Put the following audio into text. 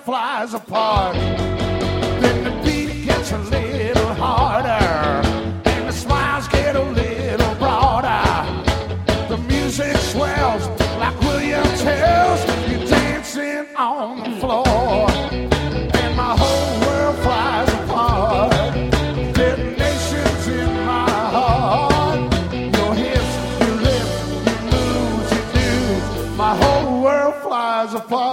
flies apart. Then the beat gets a little harder, and the smiles get a little broader. The music swells like William tells, you're dancing on the floor, and my whole world flies apart. Detonations in my heart, your hips, your lips, your moves, your dudes, my whole world flies apart.